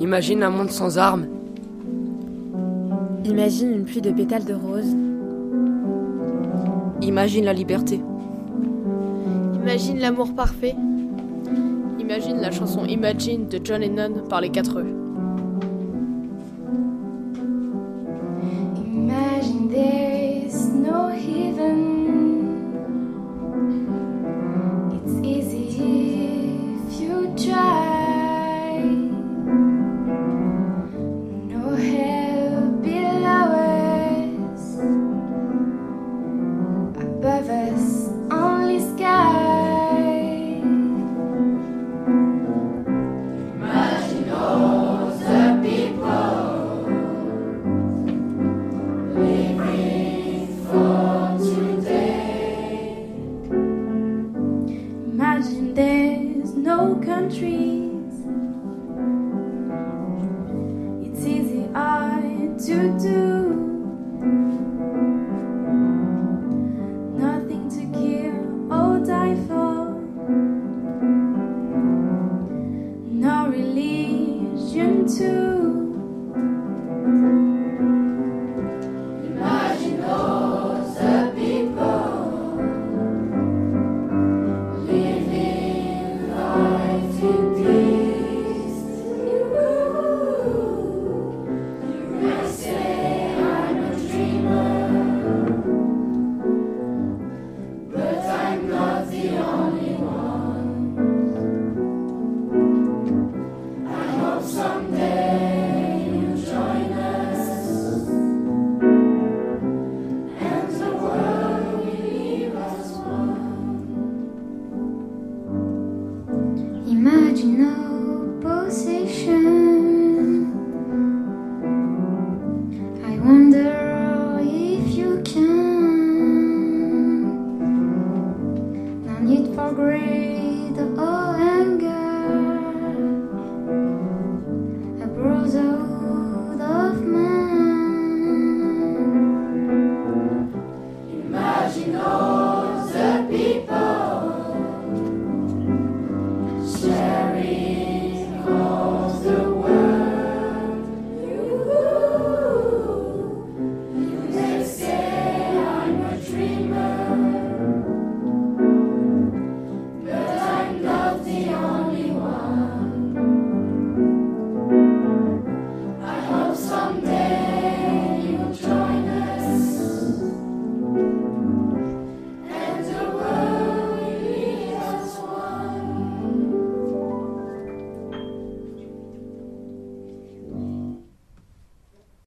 Imagine un monde sans armes. Imagine une pluie de pétales de rose. Imagine la liberté. Imagine l'amour parfait. Imagine la chanson Imagine de John Lennon par les 4E. Imagine there's no heaven. It's easy if you try. No hell below us. Above us, only sky. Imagine all the people living for today. Imagine there's no countries. It's easy to do. Nothing to kill or die for. No religion too.